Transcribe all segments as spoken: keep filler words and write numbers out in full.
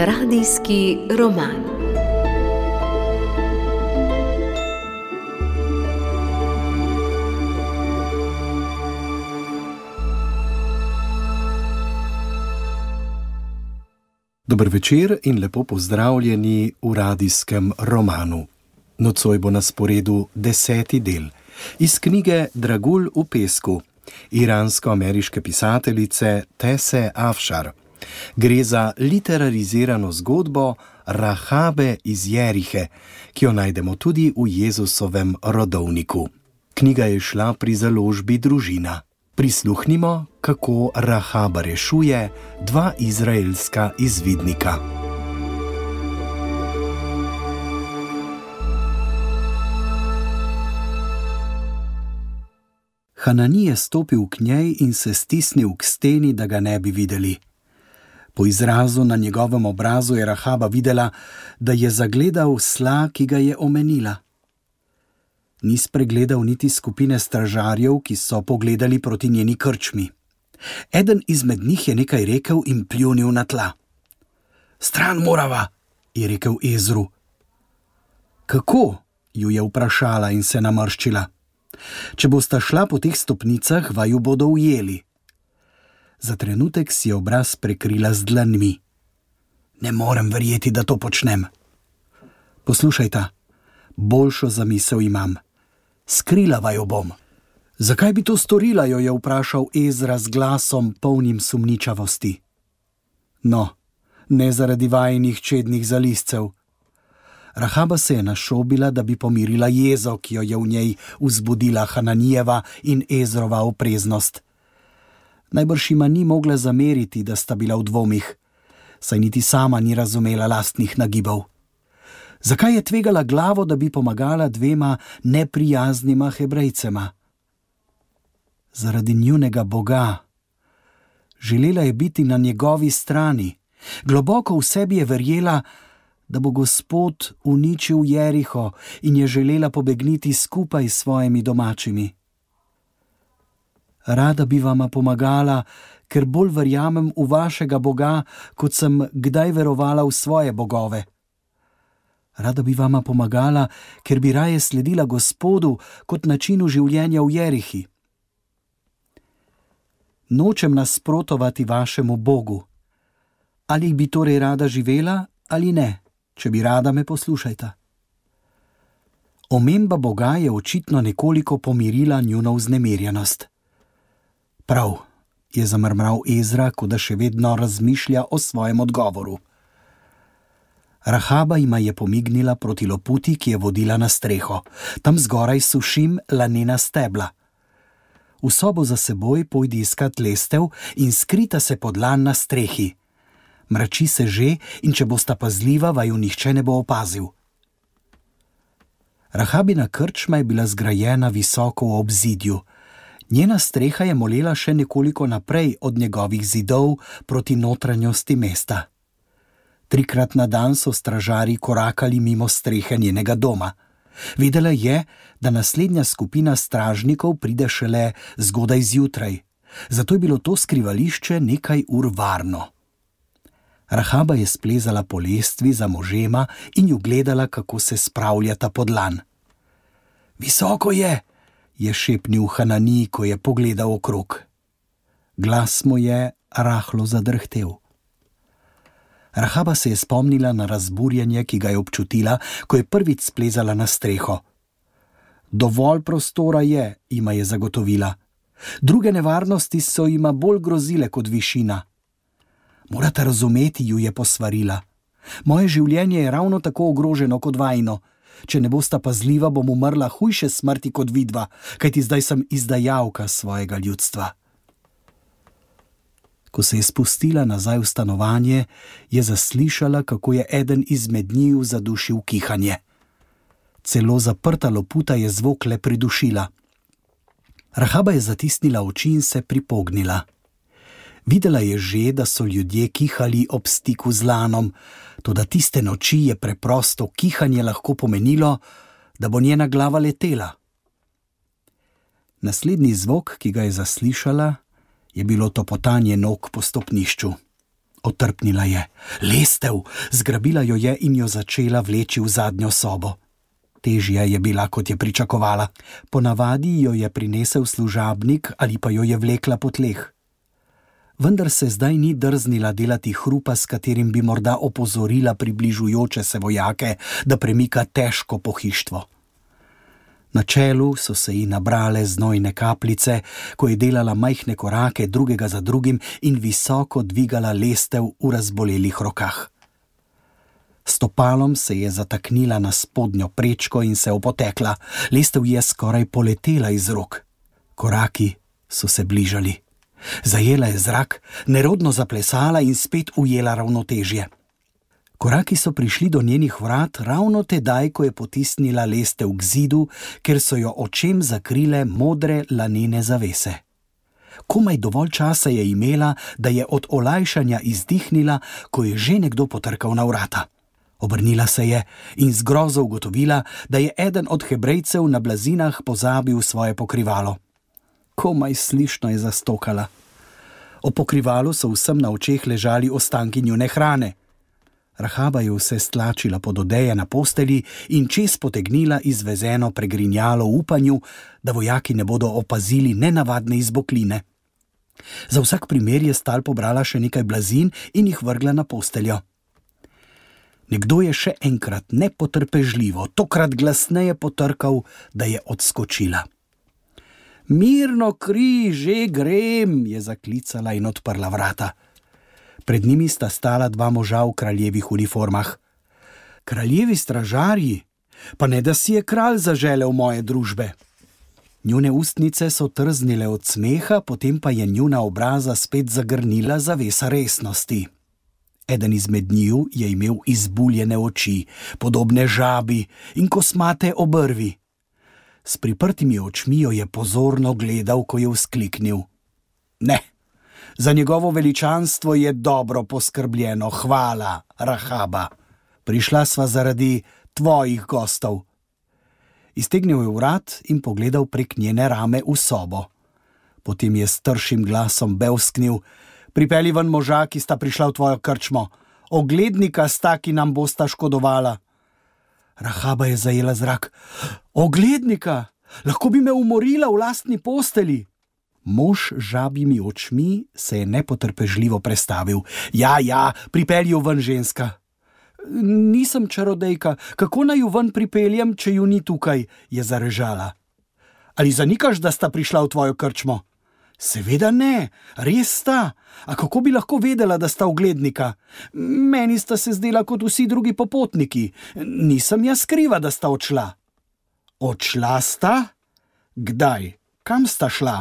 Radijski roman. Dober večer in lepo pozdravljeni v radijskem romanu. Nocoj bo na sporedu deseti del iz knjige Dragulj v pesku iransko-ameriške pisateljice Tese Afšar. Gre za literarizirano zgodbo Rahabe iz Jerihe, ki jo najdemo tudi v Jezusovem rodovniku. Knjiga je šla pri založbi Družina. Prisluhnimo, kako Rahaba rešuje dva izraelska izvidnika. Hanani je stopil k njej in se stisnil k steni, da ga ne bi videli. Po izrazu na njegovem obrazu je Rahaba videla, da je zagledal sla, ki ga je omenila. Ni spregledal niti skupine stražarjev, ki so pogledali proti njeni krčmi. Eden izmed njih je nekaj rekel in pljunil na tla. "Stran morava," je rekel Ezru. "Kako?" ju je vprašala in se namrščila. "Če bosta šla po teh stopnicah, vaju bodo ujeli." Za trenutek si je obraz prekrila z dlanmi. "Ne morem verjeti, da to počnem." "Poslušajta, boljšo zamisel imam. Skrila vaju bom." "Zakaj bi to storila?" jo je vprašal Ezra z glasom polnim sumničavosti. "No, ne zaradi vajinih čednih zalizcev." Rahaba se je našobila, da bi pomirila jezo, ki jo je v njej vzbudila Hananijeva in Ezrova opreznost. Najbrž ima ni mogla zameriti, da sta bila v dvomih, saj niti sama ni razumela lastnih nagibov. Zakaj je tvegala glavo, da bi pomagala dvema neprijaznima Hebrejcema? Zaradi njunega Boga. Želela je biti na njegovi strani. Globoko v sebi je verjela, da bo Gospod uničil Jeriho in je želela pobegniti skupaj s svojimi domačimi. "Rada bi vama pomagala, ker bolj verjamem v vašega Boga, kot sem kdaj verovala v svoje bogove. Rada bi vama pomagala, ker bi raje sledila Gospodu kot načinu življenja v Jerihi. Nočem nasprotovati vašemu Bogu. Ali bi torej rada živela ali ne? Če bi rada, me poslušajta." Omemba Boga je očitno nekoliko pomirila njuno vznemirjenost. "Prav," je zamrmral Ezra, kot da še vedno razmišlja o svojem odgovoru. Rahaba jima je pomignila proti loputi, ki je vodila na streho. "Tam zgoraj sušim lanena stebla. V sobo za seboj pojdi iskat lestev in skrita se pod lan na strehi. Mrači se že in če bosta pazljiva, vaju nihče ne bo opazil." Rahabina krčma je bila zgrajena visoko v obzidju. Njena streha je molela še nekoliko naprej od njegovih zidov proti notranjosti mesta. Trikrat na dan so stražarji korakali mimo strehe njenega doma. Vedela je, da naslednja skupina stražnikov pride šele zgodaj zjutraj, zato je bilo to skrivališče nekaj ur varno. Rahaba je splezala po lestvi za možema in ju gledala, kako se spravljata pod lan. "Visoko je," je šepnil Hanani, ko je pogledal okrog. Glas mu je rahlo zadrhtel. Rahaba se je spomnila na razburjenje, ki ga je občutila, ko je prvič splezala na streho. "Dovolj prostora je," jima je zagotovila. "Druge nevarnosti so jima bolj grozile kot višina." "Morate razumeti," ju je posvarila. "Moje življenje je ravno tako ogroženo kot vajino. Če ne bosta pazljiva, bom umrla hujše smrti kot vidva, kajti zdaj sem izdajalka svojega ljudstva." Ko se je spustila nazaj v stanovanje, je zaslišala, kako je eden izmed njiju zadušil kihanje. Celo zaprta loputa je zvok le pridušila. Rahaba je zatisnila oči in se pripognila. Videla je že, da so ljudje kihali ob stiku z lanom, toda tiste noči je preprosto kihanje lahko pomenilo, da bo njena glava letela. Naslednji zvok, ki ga je zaslišala, je bilo topotanje nog po stopnišču. Otrpnila je. Lestev! Zgrabila jo je in jo začela vleči v zadnjo sobo. Težja je bila, kot je pričakovala. Ponavadi jo je prinesel služabnik ali pa jo je vlekla po tleh. Vendar se zdaj ni drznila delati hrupa, s katerim bi morda opozorila približujoče se vojake, da premika težko pohištvo. Na čelu so se ji nabrale znojne kapljice, ko je delala majhne korake drugega za drugim in visoko dvigala lestev v razbolelih rokah. Stopalom se je zataknila na spodnjo prečko in se opotekla. Lestev je skoraj poletela iz rok. Koraki so se bližali. Zajela je zrak, nerodno zaplesala in spet ujela ravnotežje. Koraki so prišli do njenih vrat ravno tedaj, ko je potisnila lestev k zidu, ker so jo očem zakrile modre lanene zavese. Komaj dovolj časa je imela, da je od olajšanja izdihnila, ko je že nekdo potrkal na vrata. Obrnila se je in z grozo ugotovila, da je eden od Hebrejcev na blazinah pozabil svoje pokrivalo. Komaj slišno je zastokala. O pokrivalu so vsem na očeh ležali ostanki njune hrane. Rahaba je vse stlačila pod odeje na postelji in čez potegnila izvezeno pregrinjalo v upanju, da vojaki ne bodo opazili nenavadne izbokline. Za vsak primer je stal pobrala še nekaj blazin in jih vrgla na posteljo. Nekdo je še enkrat nepotrpežljivo, tokrat glasneje potrkal, da je odskočila. Mirno kri, že grem, je zaklicala in odprla vrata. Pred njimi sta stala dva moža v kraljevih uniformah. Kraljevi stražarji? Pa ne, da si je kralj zaželel moje družbe. Njune ustnice so trznile od smeha, potem pa je njuna obraza spet zagrnila zavesa resnosti. Eden izmed njiju je imel izbuljene oči, podobne žabi in kosmate obrvi. S priprtimi očmi jo je pozorno gledal, ko je vzkliknil. Ne, za njegovo veličanstvo je dobro poskrbljeno, hvala, Rahaba. Prišla sva zaradi tvojih gostov. Iztegnil je vrat in pogledal prek njene rame v sobo. Potem je s tršim glasom bevsknil. Pripelji ven moža, ki sta prišla v tvojo krčmo. Oglednika sta, ki nam bosta škodovala. Rahaba je zajela zrak. Oglednika? Lahko bi me umorila v lastni posteli. Mož z žabjimi očmi se je nepotrpežljivo prestavil. Ja, ja, pripelji jo ven, ženska. Nisem čarodejka, kako naj jo ven pripeljem, če ju ni tukaj, je zarežala. Ali zanikaš, da sta prišla v tvojo krčmo? Seveda ne, res sta. A kako bi lahko vedela, da sta oglednika? Meni sta se zdela kot vsi drugi popotniki. Nisem jaz kriva, da sta odšla. Odšla sta? Kdaj? Kam sta šla?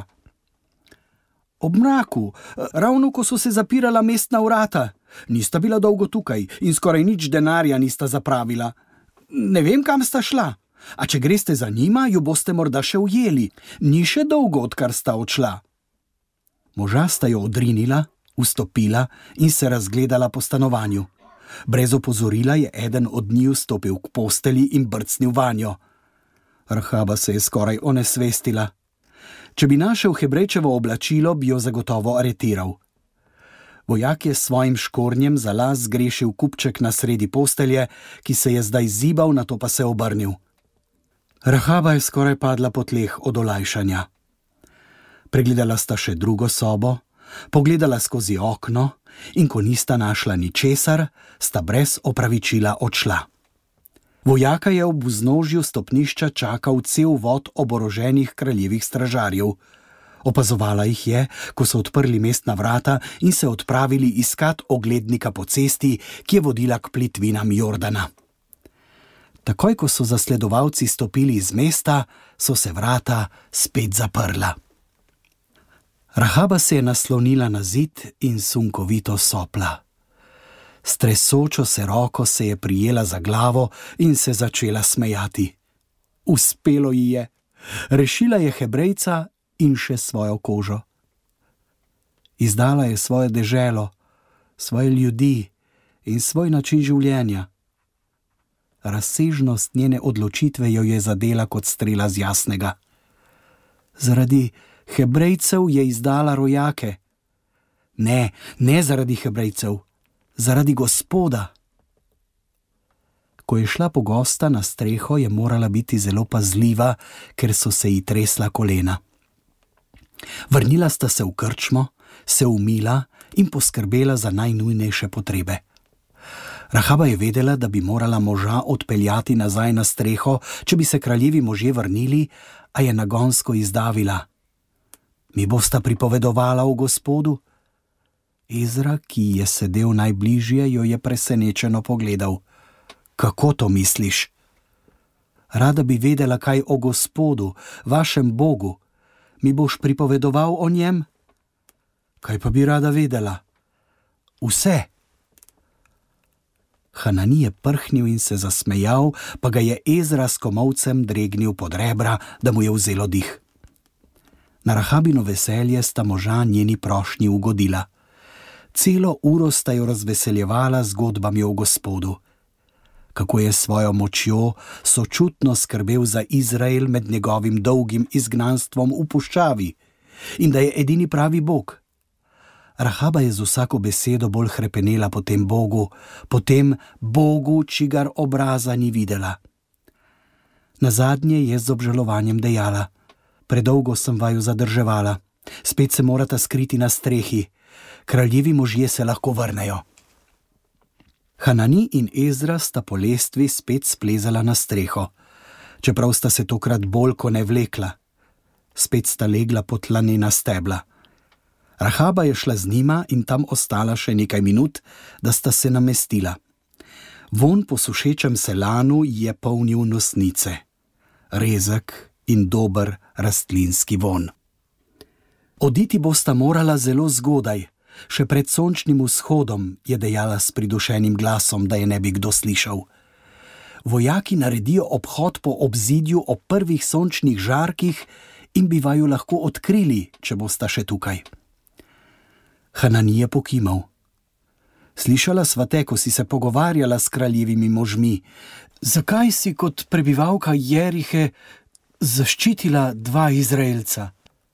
Ob mraku, ravno ko so se zapirala mestna vrata. Nista bila dolgo tukaj in skoraj nič denarja nista zapravila. Ne vem, kam sta šla. A če greste za njima, ju boste morda še ujeli. Ni še dolgo, odkar sta odšla. Moža sta jo odrinila, vstopila in se razgledala po stanovanju. Brez opozorila je eden od njiju stopil k posteli in brcnil vanjo. Rahaba se je skoraj onesvestila. Če bi našel Hebrejčevo oblačilo, bi jo zagotovo aretiral. Vojak je s svojim škornjem za las zgrešil kupček na sredi postelje, ki se je zdaj zibal, nato pa se obrnil. Rahaba je skoraj padla po tleh od olajšanja. Pregledala sta še drugo sobo, pogledala skozi okno in ko nista našla ničesar, sta brez opravičila odšla. Vojaka je ob vznožju stopnišča čakal cel vod oboroženih kraljevih stražarjev. Opazovala jih je, ko so odprli mestna vrata in se odpravili iskat oglednika po cesti, ki je vodila k plitvinam Jordana. Takoj, ko so zasledovalci stopili iz mesta, so se vrata spet zaprla. Rahaba se je naslonila na zid in sunkovito sopla. S tresočo se roko se je prijela za glavo in se začela smejati. Uspelo ji je. Rešila je Hebrejca in še svojo kožo. Izdala je svoje deželo, svoje ljudi in svoj način življenja. Razsežnost njene odločitve jo je zadela kot strela z jasnega. Zaradi Hebrejcev je izdala rojake. Ne, ne zaradi Hebrejcev, Zaradi Gospoda. Ko je šla po gosta na streho, je morala biti zelo pazljiva, ker so se ji tresla kolena. Vrnila sta se v krčmo, se umila in poskrbela za najnujnejše potrebe. Rahaba je vedela, da bi morala moža odpeljati nazaj na streho, če bi se kraljevi možje vrnili, a je nagonsko izdavila: Mi bosta pripovedovala o Gospodu? Ezra, ki je sedel najbližje, jo je presenečeno pogledal. Kako to misliš? Rada bi vedela kaj o Gospodu, vašem Bogu. Mi boš pripovedoval o njem? Kaj pa bi rada vedela? Vse. Hanani je prhnil in se zasmejal, pa ga je Ezra s komolcem dregnil pod rebra, da mu je vzelo dih. Na Rahabino veselje sta moža njeni prošnji ugodila. Celo uro sta jo razveseljevala zgodbami o Gospodu. Kako je svojo močjo sočutno skrbel za Izrael med njegovim dolgim izgnanstvom v puščavi in da je edini pravi Bog. Rahaba je z vsako besedo bolj hrepenela po tem Bogu, po tem Bogu, čigar obraza ni videla. Nazadnje je z obžalovanjem dejala: Predolgo sem vaju zadrževala, spet se morata skriti na strehi, kraljevi možje se lahko vrnejo. Hanani in Ezra sta po lestvi spet splezala na streho, čeprav sta se tokrat bolj ko ne vlekla. Spet sta legla pod lanena stebla. Rahaba je šla z njima in tam ostala še nekaj minut, da sta se namestila. Vonj po sušečem se lanu je polnil nosnice. Rezek in dober rastlinski vonj. Oditi bosta morala zelo zgodaj, še pred sončnim vzhodom, je dejala s pridušenim glasom, da je ne bi kdo slišal. Vojaki naredijo obhod po obzidju ob prvih sončnih žarkih in bi vaju lahko odkrili, če bosta še tukaj. Hanani je pokimal. Slišala sva te, ko si se pogovarjala s kraljevimi možmi. Zakaj si kot prebivalka Jerihe zaščitila dva Izraelca?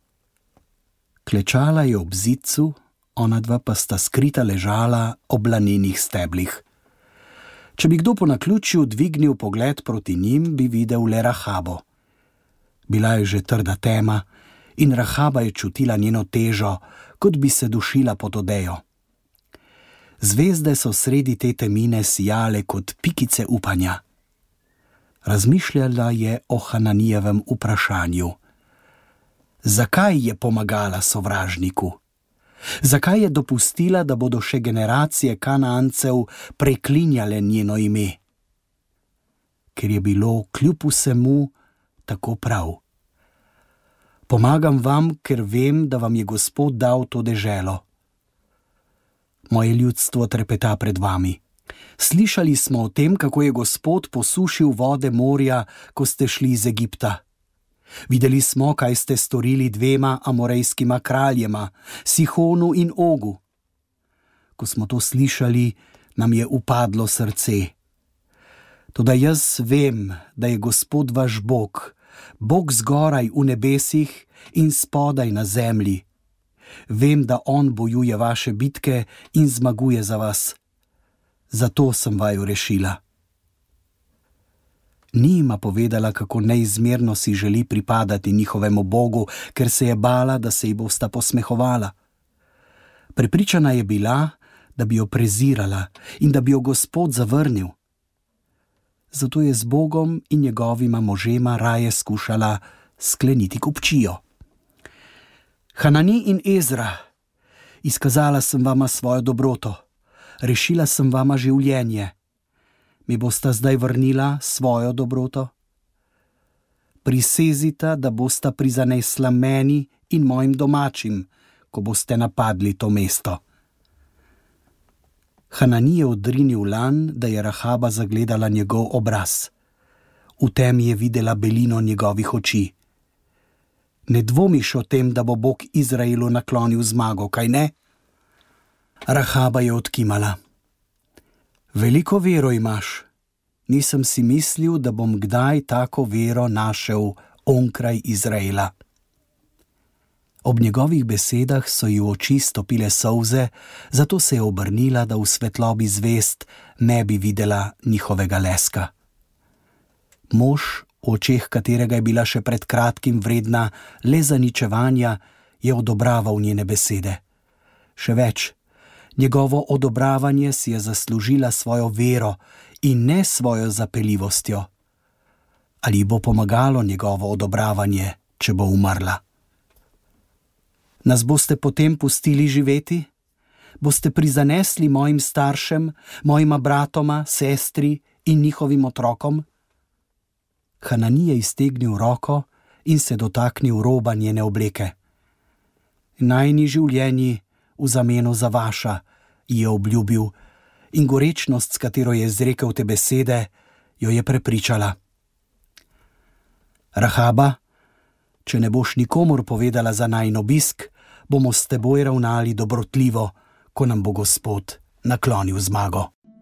Klečala je ob zidcu, ona dva pa sta skrita ležala ob lanenih steblih. Če bi kdo po naključju dvignil pogled proti njim, bi videl le Rahabo. Bila je že trda tema in Rahaba je čutila njeno težo, kot bi se dušila pod odejo. Zvezde so sredi te temine sijale kot pikice upanja. Razmišljala je o Hananijevem vprašanju. Zakaj je pomagala sovražniku? Zakaj je dopustila, da bodo še generacije Kanaancev preklinjale njeno ime? Ker je bilo kljub vsemu tako prav. Pomagam vam, ker vem, da vam je Gospod dal to deželo. Moje ljudstvo trepeta pred vami. Slišali smo o tem, kako je Gospod posušil vode morja, ko ste šli iz Egipta. Videli smo, kaj ste storili dvema amorejskima kraljema, Sihonu in Ogu. Ko smo to slišali, nam je upadlo srce. Toda jaz vem, da je Gospod vaš Bog, Bog zgoraj v nebesih in spodaj na zemlji. Vem, da on bojuje vaše bitke in zmaguje za vas. Zato sem vaju rešila. Ni jima povedala, kako neizmerno si želi pripadati njihovemu Bogu, ker se je bala, da se ji bosta posmehovala. Prepričana je bila, da bi jo prezirala in da bi jo Gospod zavrnil. Zato je z Bogom in njegovima možema raje skušala skleniti kupčijo. Hanani in Ezra, izkazala sem vama svojo dobroto, rešila sem vama življenje. Mi bosta zdaj vrnila svojo dobroto? Prisezita, da bosta prizanesla meni in mojim domačim, ko boste napadli to mesto. Hanani je odrinil lan, da je Rahaba zagledala njegov obraz. V tem je videla belino njegovih oči. Ne dvomiš o tem, da bo Bog Izraelu naklonil zmago, kaj ne? Rahaba je odkimala. Veliko vero imaš. Nisem si mislil, da bom kdaj tako vero našel onkraj Izraela. Ob njegovih besedah so ji v oči stopile solze, zato se je obrnila, da v svetlobi zvezd ne bi videla njihovega leska. Mož, v očeh katerega je bila še pred kratkim vredna le zaničevanja, je odobraval njene besede. Še več, njegovo odobravanje si je zaslužila svojo vero in ne svojo zapeljivostjo. Ali bo pomagalo njegovo odobravanje, če bo umrla? Nas boste potem pustili živeti? Boste prizanesli mojim staršem, mojima bratoma, sestri in njihovim otrokom? Hanani je iztegnil roko in se dotaknil roba njene obleke. Najini življenji v zameno za vaša, ji je obljubil, in gorečnost, s katero je izrekel te besede, jo je prepričala. Rahaba, če ne boš nikomur povedala za najin obisk, bomo s teboj ravnali dobrotljivo, ko nam bo Gospod naklonil zmago.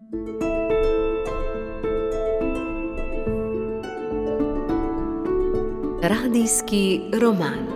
Radijski roman.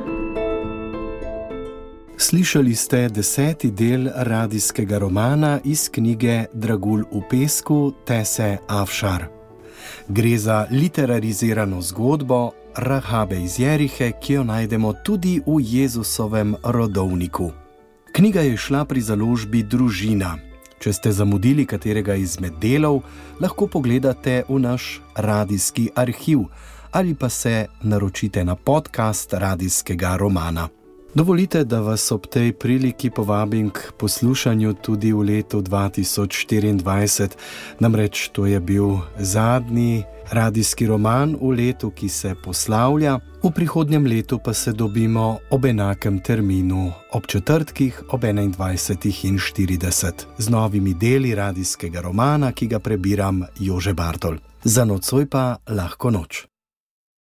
Slišali ste deseti del radijskega romana iz knjige Dragulj v pesku Tese Afšar. Gre za literarizirano zgodbo Rahabe iz Jerihe, ki jo najdemo tudi v Jezusovem rodovniku. Knjiga je šla pri založbi Družina. Če ste zamudili katerega izmed delov, lahko pogledate v naš radijski arhiv ali pa se naročite na podcast radijskega romana. Dovolite, da vas ob tej priliki povabim k poslušanju tudi v letu dva tisoč štiriindvajset, namreč to je bil zadnji radijski roman v letu, ki se poslavlja, v prihodnjem letu pa se dobimo ob enakem terminu, ob četrtkih ob enaindvajsetih in štirideset, z novimi deli radijskega romana, ki ga prebiram Jože Bartol. Za nocoj pa lahko noč.